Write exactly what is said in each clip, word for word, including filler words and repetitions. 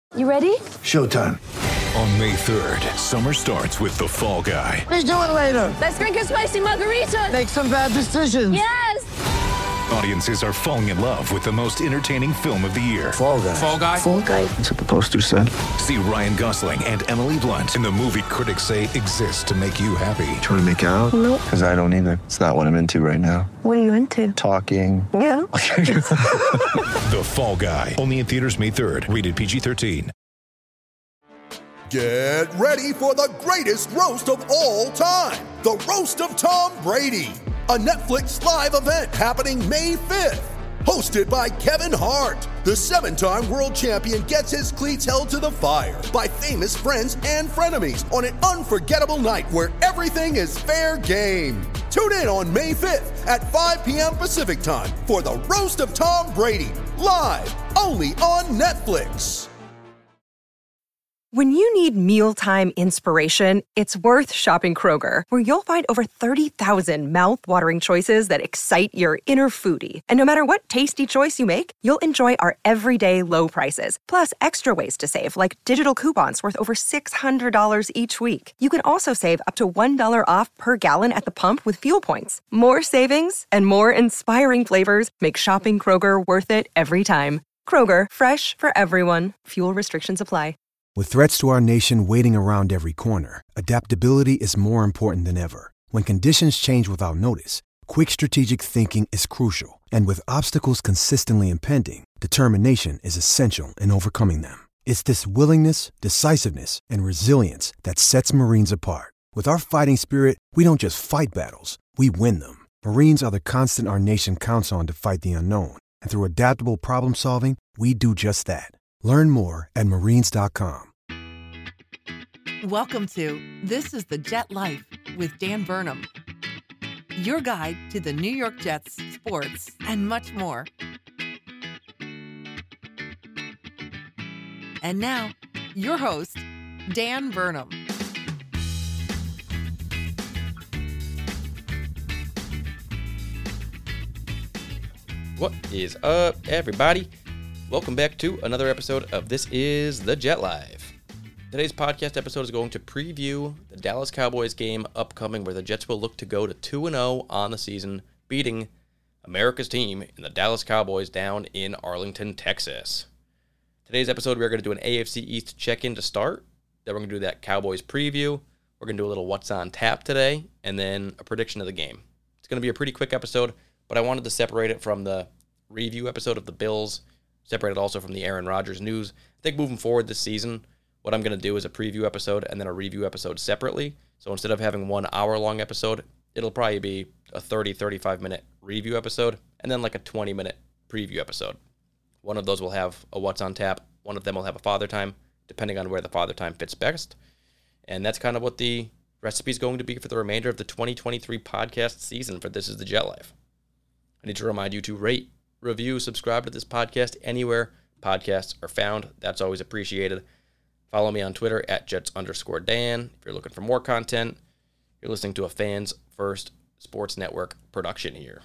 You ready? Showtime. On May third, summer starts with The Fall Guy. Let's do it later. Let's drink a spicy margarita. Make some bad decisions. Yes! Audiences are falling in love with the most entertaining film of the year. Fall Guy. Fall Guy? Fall Guy. That's what the poster said. See Ryan Gosling and Emily Blunt in the movie critics say exists to make you happy. Trying to make it out? Nope. Because I don't either. It's not what I'm into right now. What are you into? Talking. Yeah. The Fall Guy. Only in theaters May third. Rated P G thirteen. Get ready for the greatest roast of all time. The Roast of Tom Brady. A Netflix live event happening May fifth. Hosted by Kevin Hart. The seven-time world champion gets his cleats held to the fire by famous friends and frenemies on an unforgettable night where everything is fair game. Tune in on May fifth at five p.m. Pacific time for the Roast of Tom Brady. Live only on Netflix. When you need mealtime inspiration, it's worth shopping Kroger, where you'll find over thirty thousand mouth-watering choices that excite your inner foodie. And no matter what tasty choice you make, you'll enjoy our everyday low prices, plus extra ways to save, like digital coupons worth over six hundred dollars each week. You can also save up to one dollar off per gallon at the pump with fuel points. More savings and more inspiring flavors make shopping Kroger worth it every time. Kroger, fresh for everyone. Fuel restrictions apply. With threats to our nation waiting around every corner, adaptability is more important than ever. When conditions change without notice, quick strategic thinking is crucial. And with obstacles consistently impending, determination is essential in overcoming them. It's this willingness, decisiveness, and resilience that sets Marines apart. With our fighting spirit, we don't just fight battles, we win them. Marines are the constant our nation counts on to fight the unknown. And through adaptable problem solving, we do just that. Learn more at marines dot com. Welcome to This is the Jet Life with Dan Burnham, your guide to the New York Jets, sports, and much more. And now, your host, Dan Burnham. What is up, everybody? Welcome back to another episode of This is the Jet Live. Today's podcast episode is going to preview the Dallas Cowboys game upcoming where the Jets will look to go to two and oh on the season, beating America's team in the Dallas Cowboys down in Arlington, Texas. Today's episode, we're going to do an A F C East check-in to start. Then we're going to do that Cowboys preview. We're going to do a little what's on tap today, and then a prediction of the game. It's going to be a pretty quick episode, but I wanted to separate it from the review episode of the Bills, separated also from the Aaron Rodgers news. I think moving forward this season, what I'm going to do is a preview episode and then a review episode separately. So instead of having one hour-long episode, it'll probably be a thirty, thirty-five minute review episode and then like a twenty minute preview episode. One of those will have a What's on Tap. One of them will have a Father Time, depending on where the Father Time fits best. And that's kind of what the recipe is going to be for the remainder of the twenty twenty-three podcast season for This is the Jet Life. I need to remind you to rate, review, subscribe to this podcast anywhere podcasts are found. That's always appreciated. Follow me on Twitter at Jets underscore Dan. If you're looking for more content, you're listening to a Fans First Sports Network production here.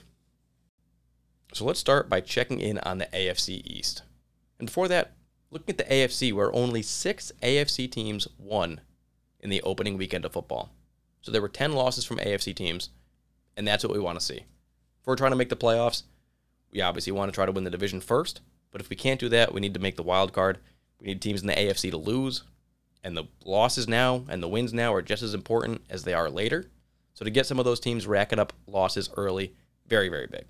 So let's start by checking in on the A F C East. And before that, looking at the A F C, where only six A F C teams won in the opening weekend of football. So there were ten losses from A F C teams, and that's what we want to see. If we're trying to make the playoffs, we obviously want to try to win the division first, but if we can't do that, we need to make the wild card. We need teams in the A F C to lose, and the losses now and the wins now are just as important as they are later. So to get some of those teams racking up losses early, very, very big.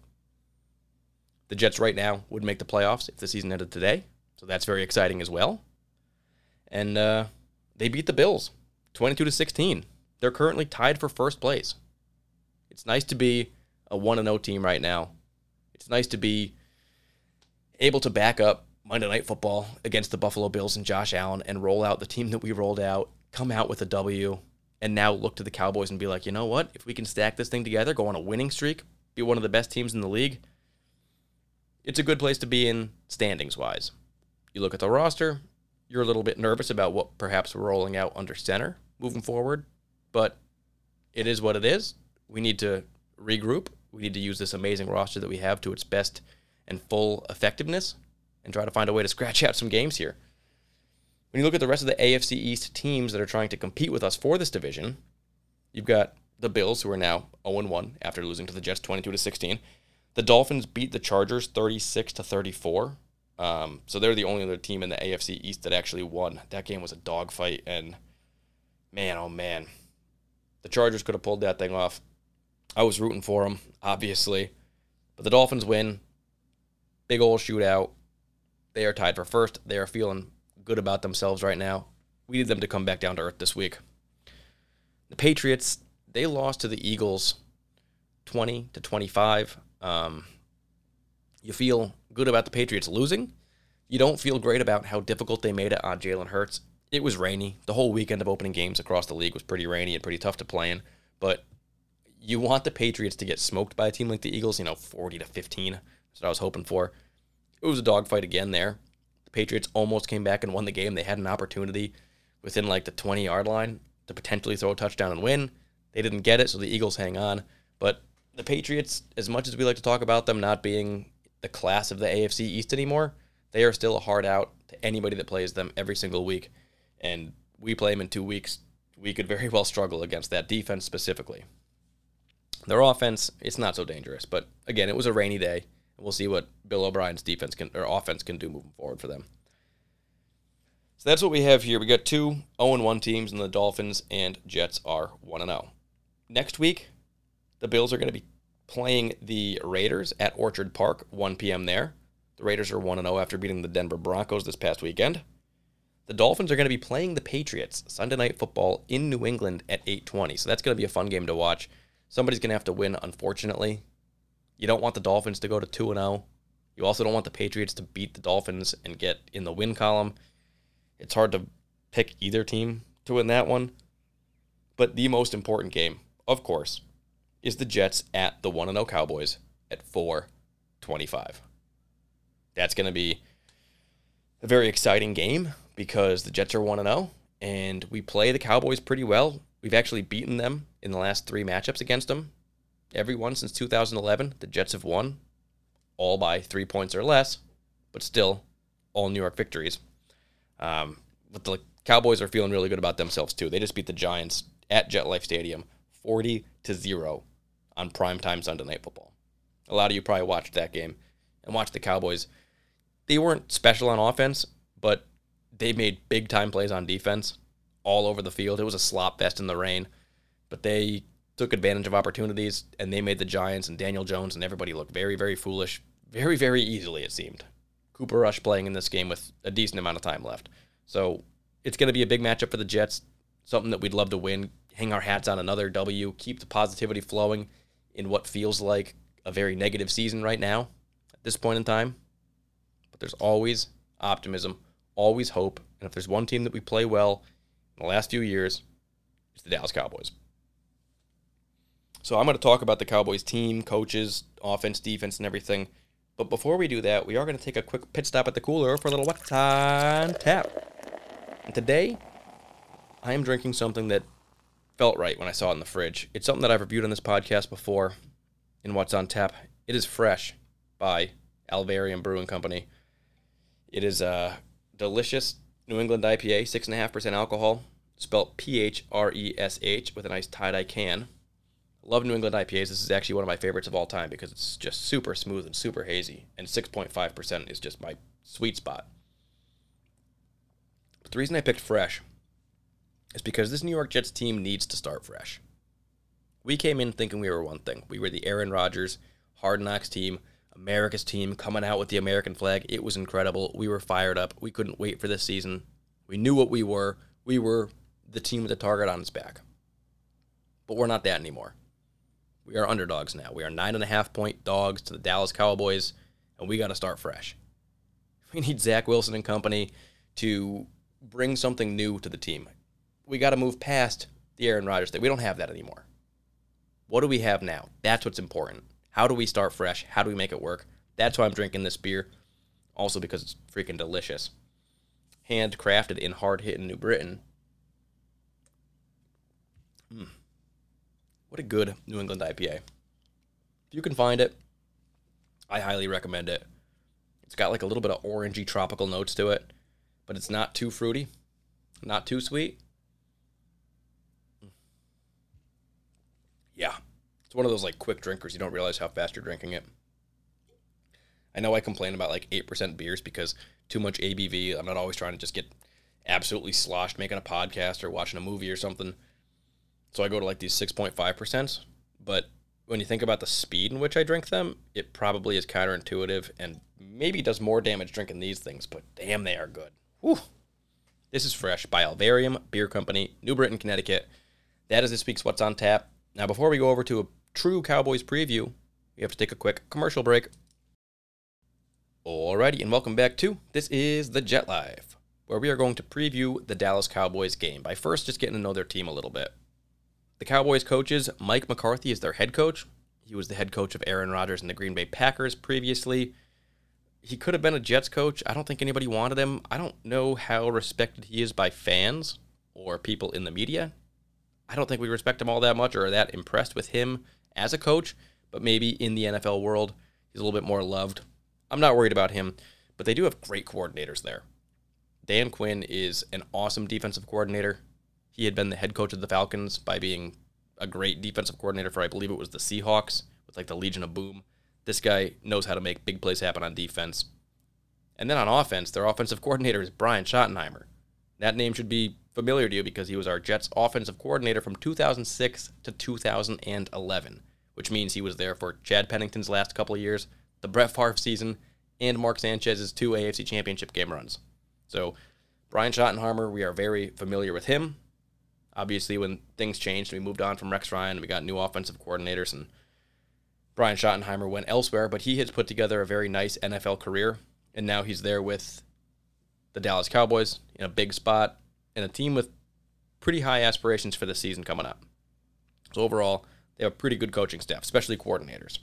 The Jets right now would make the playoffs if the season ended today, so that's very exciting as well. And uh, they beat the Bills, twenty-two to sixteen. They're currently tied for first place. It's nice to be a one and oh team right now. It's nice to be able to back up Monday Night Football against the Buffalo Bills and Josh Allen and roll out the team that we rolled out, come out with a W, and now look to the Cowboys and be like, you know what? If we can stack this thing together, go on a winning streak, be one of the best teams in the league, it's a good place to be in standings-wise. You look at the roster, you're a little bit nervous about what perhaps we're rolling out under center moving forward, but it is what it is. We need to regroup. We need to use this amazing roster that we have to its best and full effectiveness and try to find a way to scratch out some games here. When you look at the rest of the A F C East teams that are trying to compete with us for this division, you've got the Bills, who are now oh and one after losing to the Jets twenty-two to sixteen. The Dolphins beat the Chargers thirty-six to thirty-four. Um, so they're the only other team in the A F C East that actually won. That game was a dogfight, and man, oh man, the Chargers could have pulled that thing off. I was rooting for them, obviously, but the Dolphins win. Big old shootout. They are tied for first. They are feeling good about themselves right now. We need them to come back down to earth this week. The Patriots, they lost to the Eagles twenty to twenty-five. Um, you feel good about the Patriots losing. You don't feel great about how difficult they made it on Jalen Hurts. It was rainy. The whole weekend of opening games across the league was pretty rainy and pretty tough to play in. But you want the Patriots to get smoked by a team like the Eagles, you know, forty to fifteen. That's what I was hoping for. It was a dogfight again there. The Patriots almost came back and won the game. They had an opportunity within like the twenty-yard line to potentially throw a touchdown and win. They didn't get it, so the Eagles hang on. But the Patriots, as much as we like to talk about them not being the class of the A F C East anymore, they are still a hard out to anybody that plays them every single week. And we play them in two weeks. We could very well struggle against that defense specifically. Their offense, it's not so dangerous. But again, it was a rainy day. We'll see what Bill O'Brien's defense can, or offense can do moving forward for them. So that's what we have here. We got two oh and one teams, and the Dolphins and Jets are one and oh. Next week, the Bills are going to be playing the Raiders at Orchard Park, one p.m. there. The Raiders are one and oh after beating the Denver Broncos this past weekend. The Dolphins are going to be playing the Patriots Sunday Night Football in New England at eight twenty, so that's going to be a fun game to watch. Somebody's going to have to win, unfortunately. You don't want the Dolphins to go to two and oh. You also don't want the Patriots to beat the Dolphins and get in the win column. It's hard to pick either team to win that one. But the most important game, of course, is the Jets at the one and oh Cowboys at four twenty-five. That's going to be a very exciting game because the Jets are one and oh, and we play the Cowboys pretty well. We've actually beaten them in the last three matchups against them. Every one since two thousand eleven, the Jets have won, all by three points or less, but still all New York victories. Um, but the Cowboys are feeling really good about themselves too. They just beat the Giants at GetLife Stadium forty to zero on primetime Sunday Night Football. A lot of you probably watched that game and watched the Cowboys. They weren't special on offense, but they made big-time plays on defense all over the field. It was a slop fest in the rain, but they took advantage of opportunities, and they made the Giants and Daniel Jones and everybody look very, very foolish, very, very easily, it seemed. Cooper Rush playing in this game with a decent amount of time left. So it's going to be a big matchup for the Jets, something that we'd love to win, hang our hats on another W, keep the positivity flowing in what feels like a very negative season right now at this point in time. But there's always optimism, always hope, and if there's one team that we play well in the last few years, it's the Dallas Cowboys. So I'm going to talk about the Cowboys team, coaches, offense, defense, and everything. But before we do that, we are going to take a quick pit stop at the cooler for a little What's on Tap. And today, I am drinking something that felt right when I saw it in the fridge. It's something that I've reviewed on this podcast before in What's on Tap. It is Fresh by Alvarium Brewing Company. It is a delicious New England I P A, six point five percent alcohol, spelled P H R E S H with a nice tie-dye can. Love New England I P As. This is actually one of my favorites of all time because it's just super smooth and super hazy. And six point five percent is just my sweet spot. But the reason I picked Fresh is because this New York Jets team needs to start fresh. We came in thinking we were one thing. We were the Aaron Rodgers, Hard Knocks team, America's team, coming out with the American flag. It was incredible. We were fired up. We couldn't wait for this season. We knew what we were. We were the team with the target on its back. But we're not that anymore. We are underdogs now. We are nine and a half point dogs to the Dallas Cowboys, and we got to start fresh. We need Zach Wilson and company to bring something new to the team. We got to move past the Aaron Rodgers thing. We don't have that anymore. What do we have now? That's what's important. How do we start fresh? How do we make it work? That's why I'm drinking this beer. Also because it's freaking delicious. Handcrafted in hard-hitting New Britain. Mm. What a good New England I P A. If you can find it, I highly recommend it. It's got like a little bit of orangey tropical notes to it, but it's not too fruity. Not too sweet. Yeah. It's one of those like quick drinkers. You don't realize how fast you're drinking it. I know I complain about like eight percent beers because too much A B V. I'm not always trying to just get absolutely sloshed making a podcast or watching a movie or something. So I go to like these six point five percent. But when you think about the speed in which I drink them, it probably is counterintuitive and maybe does more damage drinking these things, but damn, they are good. Whew. This is fresh by Alvarium Beer Company, New Britain, Connecticut. That is this week's What's on Tap. Now, before we go over to a true Cowboys preview, we have to take a quick commercial break. Alrighty, and welcome back to This is the Jet Live, where we are going to preview the Dallas Cowboys game by first just getting to know their team a little bit. The Cowboys coaches, Mike McCarthy is their head coach. He was the head coach of Aaron Rodgers and the Green Bay Packers previously. He could have been a Jets coach. I don't think anybody wanted him. I don't know how respected he is by fans or people in the media. I don't think we respect him all that much or are that impressed with him as a coach, but maybe in the N F L world, he's a little bit more loved. I'm not worried about him, but they do have great coordinators there. Dan Quinn is an awesome defensive coordinator. He had been the head coach of the Falcons by being a great defensive coordinator for, I believe it was the Seahawks, with like the Legion of Boom. This guy knows how to make big plays happen on defense. And then on offense, their offensive coordinator is Brian Schottenheimer. That name should be familiar to you because he was our Jets offensive coordinator from two thousand six to two thousand eleven, which means he was there for Chad Pennington's last couple of years, the Brett Favre season, and Mark Sanchez's two A F C Championship game runs. So Brian Schottenheimer, we are very familiar with him. Obviously, when things changed, we moved on from Rex Ryan, we got new offensive coordinators, and Brian Schottenheimer went elsewhere, but he has put together a very nice N F L career, and now he's there with the Dallas Cowboys in a big spot, and a team with pretty high aspirations for the season coming up. So overall, they have a pretty good coaching staff, especially coordinators.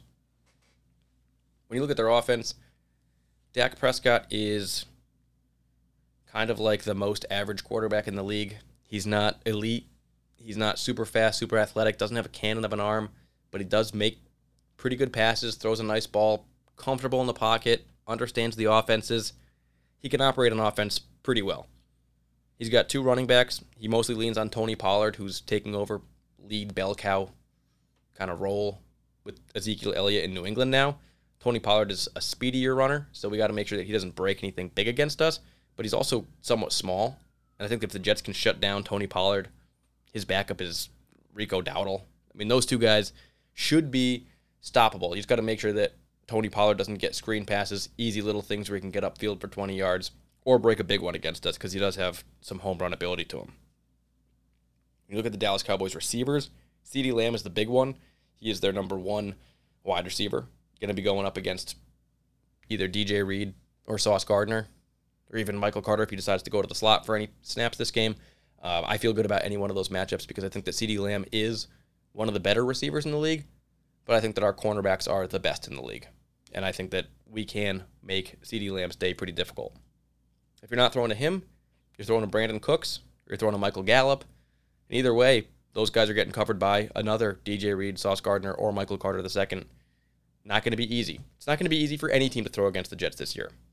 When you look at their offense, Dak Prescott is kind of like the most average quarterback in the league. He's not elite. He's not super fast, super athletic, doesn't have a cannon of an arm, but he does make pretty good passes, throws a nice ball, comfortable in the pocket, understands the offenses. He can operate an offense pretty well. He's got two running backs. He mostly leans on Tony Pollard, who's taking over lead bell cow kind of role with Ezekiel Elliott in New England now. Tony Pollard is a speedier runner, so we got to make sure that he doesn't break anything big against us, but he's also somewhat small. And I think if the Jets can shut down Tony Pollard, his backup is Rico Dowdle. I mean, those two guys should be stoppable. You just got to make sure that Tony Pollard doesn't get screen passes, easy little things where he can get upfield for twenty yards, or break a big one against us because he does have some home run ability to him. When you look at the Dallas Cowboys receivers, CeeDee Lamb is the big one. He is their number one wide receiver. Going to be going up against either D J Reed or Sauce Gardner, or even Michael Carter if he decides to go to the slot for any snaps this game. Uh, I feel good about any one of those matchups because I think that CeeDee Lamb is one of the better receivers in the league, but I think that our cornerbacks are the best in the league. And I think that we can make CeeDee Lamb's day pretty difficult. If you're not throwing to him, you're throwing to Brandon Cooks, or you're throwing to Michael Gallup. And either way, those guys are getting covered by another D J Reed, Sauce Gardner, or Michael Carter the second. Not going to be easy. It's not going to be easy for any team to throw against the Jets this year.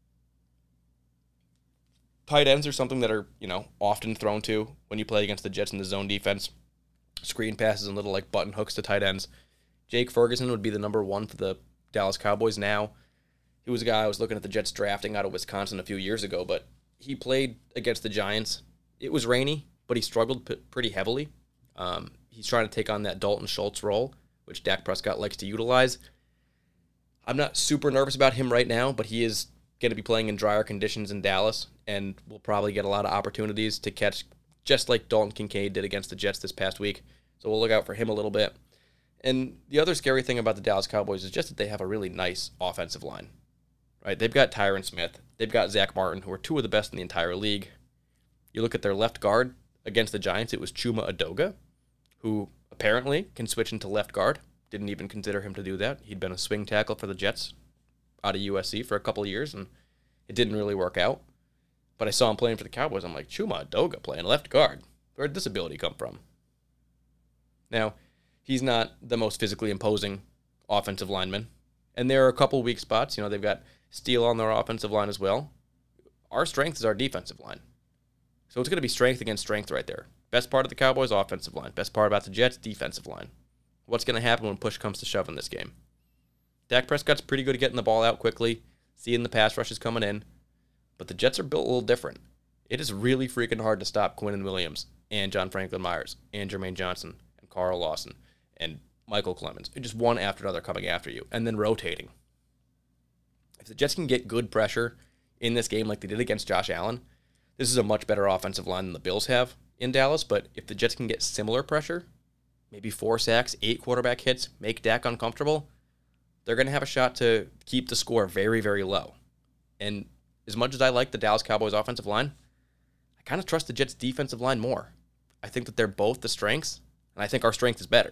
Tight ends are something that are, you know, often thrown to when you play against the Jets in the zone defense. Screen passes and little, like, button hooks to tight ends. Jake Ferguson would be the number one for the Dallas Cowboys now. He was a guy I was looking at the Jets drafting out of Wisconsin a few years ago, but he played against the Giants. It was rainy, but he struggled p- pretty heavily. Um, he's trying to take on that Dalton Schultz role, which Dak Prescott likes to utilize. I'm not super nervous about him right now, but he is going to be playing in drier conditions in Dallas, and will probably get a lot of opportunities to catch, just like Dalton Kincaid did against the Jets this past week. So we'll look out for him a little bit. And the other scary thing about the Dallas Cowboys is just that they have a really nice offensive line. Right? They've got Tyron Smith. They've got Zach Martin, who are two of the best in the entire league. You look at their left guard against the Giants, it was Chuma Edoga, who apparently can switch into left guard. Didn't even consider him to do that. He'd been a swing tackle for the Jets out of U S C for a couple of years, and it didn't really work out. But I saw him playing for the Cowboys. I'm like, Chuma Edoga playing left guard. Where did this ability come from? Now, he's not the most physically imposing offensive lineman. And there are a couple weak spots. You know, they've got Steele on their offensive line as well. Our strength is our defensive line. So it's going to be strength against strength right there. Best part of the Cowboys' offensive line. Best part about the Jets' defensive line. What's going to happen when push comes to shove in this game? Dak Prescott's pretty good at getting the ball out quickly, seeing the pass rushes coming in, but the Jets are built a little different. It is really freaking hard to stop Quinnen Williams and John Franklin Myers and Jermaine Johnson and Carl Lawson and Michael Clemens. Just one after another coming after you and then rotating. If the Jets can get good pressure in this game like they did against Josh Allen, this is a much better offensive line than the Bills have in Dallas, but if the Jets can get similar pressure, maybe four sacks, eight quarterback hits, make Dak uncomfortable, they're going to have a shot to keep the score very, very low. And as much as I like the Dallas Cowboys offensive line, I kind of trust the Jets defensive line more. I think that they're both the strengths, and I think our strength is better.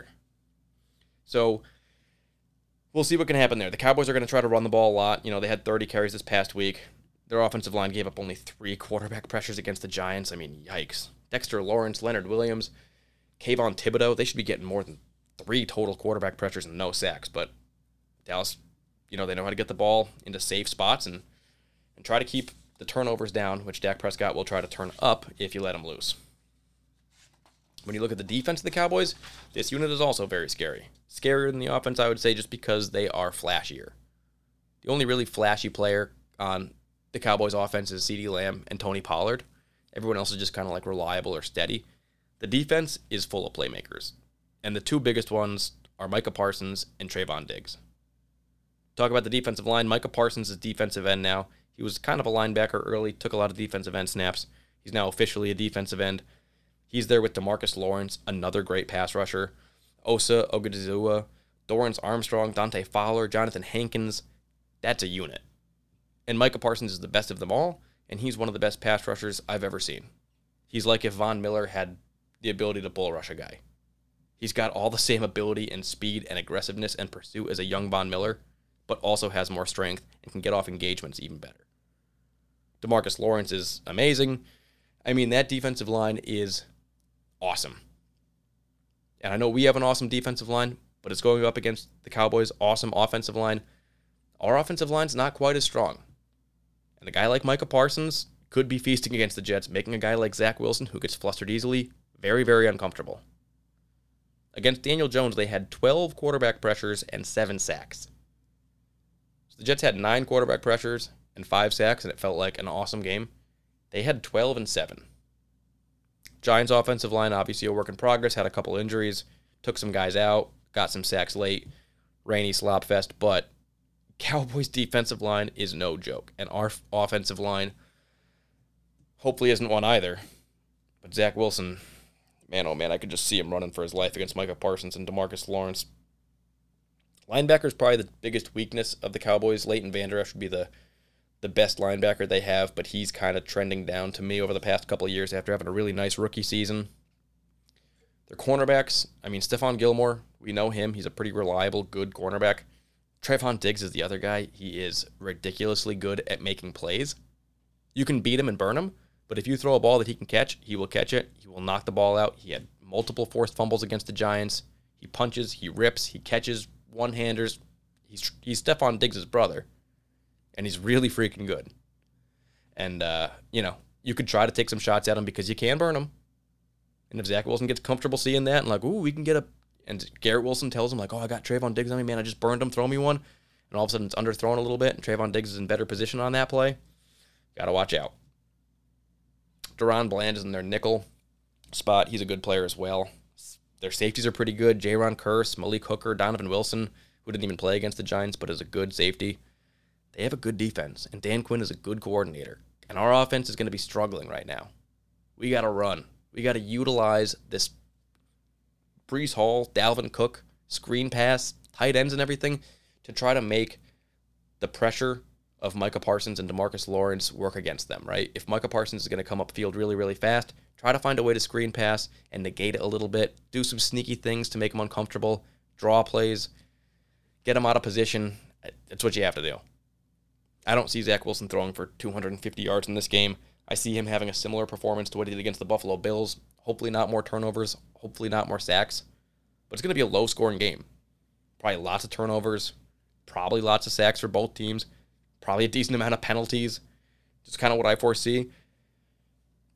So we'll see what can happen there. The Cowboys are going to try to run the ball a lot. You know, they had thirty carries this past week. Their offensive line gave up only three quarterback pressures against the Giants. I mean, yikes. Dexter Lawrence, Leonard Williams, Kayvon Thibodeau, they should be getting more than three total quarterback pressures and no sacks. But Dallas, you know, they know how to get the ball into safe spots and, and try to keep the turnovers down, which Dak Prescott will try to turn up if you let him loose. When you look at the defense of the Cowboys, this unit is also very scary. Scarier than the offense, I would say, just because they are flashier. The only really flashy player on the Cowboys offense is CeeDee Lamb and Tony Pollard. Everyone else is just kind of like reliable or steady. The defense is full of playmakers. And the two biggest ones are Micah Parsons and Trayvon Diggs. Talk about the defensive line. Micah Parsons is defensive end now. He was kind of a linebacker early, took a lot of defensive end snaps. He's now officially a defensive end. He's there with DeMarcus Lawrence, another great pass rusher. Osa Ogadizua, Dorrance Armstrong, Dante Fowler, Jonathan Hankins. That's a unit. And Micah Parsons is the best of them all, and he's one of the best pass rushers I've ever seen. He's like if Von Miller had the ability to bull rush a guy. He's got all the same ability and speed and aggressiveness and pursuit as a young Von Miller, but also has more strength and can get off engagements even better. DeMarcus Lawrence is amazing. I mean, that defensive line is awesome. And I know we have an awesome defensive line, but it's going up against the Cowboys' awesome offensive line. Our offensive line's not quite as strong. And a guy like Micah Parsons could be feasting against the Jets, making a guy like Zach Wilson, who gets flustered easily, very, very uncomfortable. Against Daniel Jones, they had twelve quarterback pressures and seven sacks. So the Jets had nine quarterback pressures and five sacks, and it felt like an awesome game. They had twelve and seven. Giants' offensive line, obviously a work in progress, had a couple injuries, took some guys out, got some sacks late, rainy slop fest, but Cowboys' defensive line is no joke, and our offensive line hopefully isn't one either. But Zach Wilson, man, oh man, I could just see him running for his life against Micah Parsons and DeMarcus Lawrence. Linebacker is probably the biggest weakness of the Cowboys. Leighton Vander Esch would be the, the best linebacker they have, but he's kind of trending down to me over the past couple of years after having a really nice rookie season. Their cornerbacks, I mean, Stephon Gilmore, we know him. He's a pretty reliable, good cornerback. Trayvon Diggs is the other guy. He is ridiculously good at making plays. You can beat him and burn him, but if you throw a ball that he can catch, he will catch it. He will knock the ball out. He had multiple forced fumbles against the Giants. He punches, he rips, he catches one-handers. He's he's Stephon Diggs' brother, and he's really freaking good. And, uh, you know, you could try to take some shots at him because you can burn him. And if Zach Wilson gets comfortable seeing that and like, ooh, we can get a... And Garrett Wilson tells him, like, oh, I got Trayvon Diggs on me, man. I just burned him. Throw me one. And all of a sudden it's underthrown a little bit, and Trayvon Diggs is in better position on that play. Got to watch out. Deron Bland is in their nickel spot. He's a good player as well. Their safeties are pretty good. Jaron Kearse, Malik Hooker, Donovan Wilson, who didn't even play against the Giants but is a good safety. They have a good defense, and Dan Quinn is a good coordinator. And our offense is going to be struggling right now. We got to run. We got to utilize this Breece Hall, Dalvin Cook, screen pass, tight ends and everything to try to make the pressure of Micah Parsons and DeMarcus Lawrence work against them, right? If Micah Parsons is going to come upfield really, really fast, try to find a way to screen pass and negate it a little bit, do some sneaky things to make him uncomfortable, draw plays, get him out of position. That's what you have to do. I don't see Zach Wilson throwing for two hundred fifty yards in this game. I see him having a similar performance to what he did against the Buffalo Bills. Hopefully not more turnovers, hopefully not more sacks, but it's going to be a low-scoring game. Probably lots of turnovers, probably lots of sacks for both teams, probably a decent amount of penalties. Just kind of what I foresee.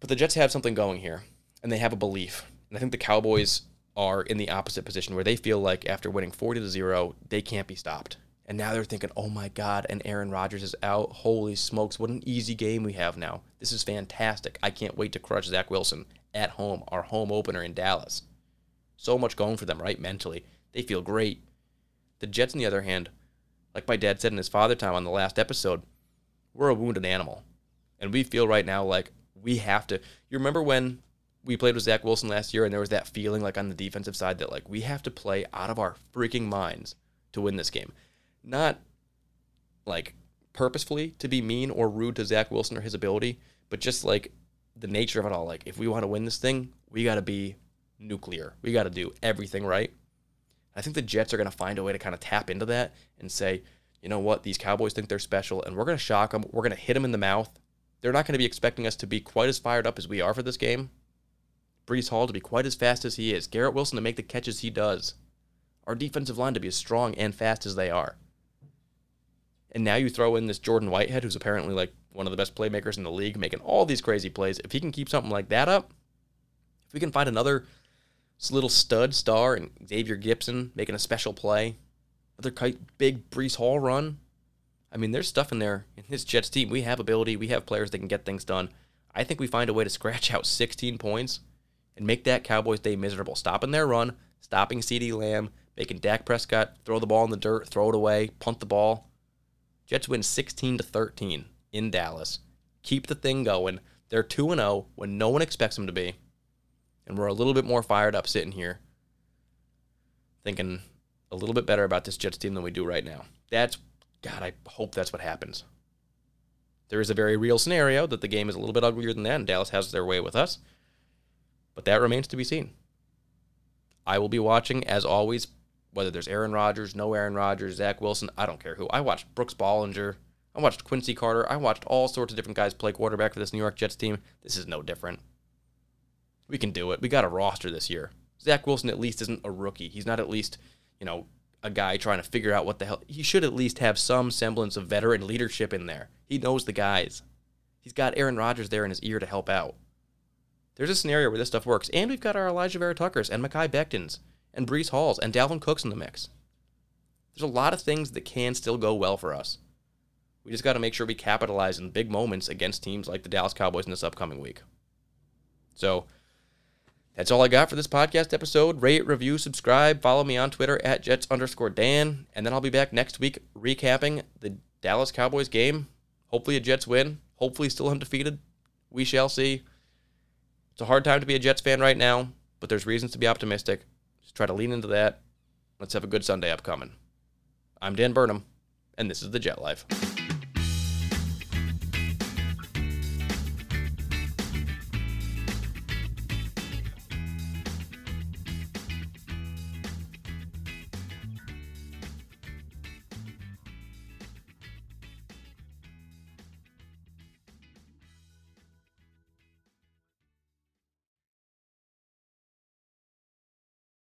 But the Jets have something going here, and they have a belief. And I think the Cowboys are in the opposite position where they feel like after winning forty to zero, they can't be stopped. And now they're thinking, oh my God, and Aaron Rodgers is out. Holy smokes, what an easy game we have now. This is fantastic. I can't wait to crush Zach Wilson at home, our home opener in Dallas. So much going for them, right, mentally. They feel great. The Jets, on the other hand, like my dad said in his father time on the last episode, we're a wounded animal. And we feel right now like we have to. You remember when we played with Zach Wilson last year and there was that feeling like on the defensive side that like we have to play out of our freaking minds to win this game. Not like purposefully to be mean or rude to Zach Wilson or his ability, but just like the nature of it all. Like if we want to win this thing, we got to be nuclear. We got to do everything right. I think the Jets are going to find a way to kind of tap into that and say, you know what, these Cowboys think they're special and we're going to shock them. We're going to hit them in the mouth. They're not going to be expecting us to be quite as fired up as we are for this game. Breece Hall to be quite as fast as he is. Garrett Wilson to make the catches he does. Our defensive line to be as strong and fast as they are. And now you throw in this Jordan Whitehead, who's apparently like one of the best playmakers in the league, making all these crazy plays. If he can keep something like that up, if we can find another little stud star and Xavier Gipson making a special play, another big Breece Hall run, I mean, there's stuff in there in this Jets team. We have ability. We have players that can get things done. I think we find a way to scratch out sixteen points and make that Cowboys day miserable. Stopping their run, stopping CeeDee Lamb, making Dak Prescott throw the ball in the dirt, throw it away, punt the ball. Jets win sixteen to thirteen in Dallas. Keep the thing going. They're two and oh when no one expects them to be. And we're a little bit more fired up sitting here, thinking a little bit better about this Jets team than we do right now. That's, God, I hope that's what happens. There is a very real scenario that the game is a little bit uglier than that, and Dallas has their way with us. But that remains to be seen. I will be watching, as always, whether there's Aaron Rodgers, no Aaron Rodgers, Zach Wilson, I don't care who. I watched Brooks Bollinger. I watched Quincy Carter. I watched all sorts of different guys play quarterback for this New York Jets team. This is no different. We can do it. We got a roster this year. Zach Wilson at least isn't a rookie. He's not at least, you know, a guy trying to figure out what the hell. He should at least have some semblance of veteran leadership in there. He knows the guys. He's got Aaron Rodgers there in his ear to help out. There's a scenario where this stuff works. And we've got our Elijah Vera Tuckers and Mekhi Bectons and Breece Halls and Dalvin Cooks in the mix. There's a lot of things that can still go well for us. We just got to make sure we capitalize in big moments against teams like the Dallas Cowboys in this upcoming week. So that's all I got for this podcast episode. Rate, review, subscribe. Follow me on Twitter at Jets underscore Dan. And then I'll be back next week recapping the Dallas Cowboys game. Hopefully a Jets win. Hopefully still undefeated. We shall see. It's a hard time to be a Jets fan right now, but there's reasons to be optimistic. Just try to lean into that. Let's have a good Sunday upcoming. I'm Dan Burnham, and this is The Jet Life.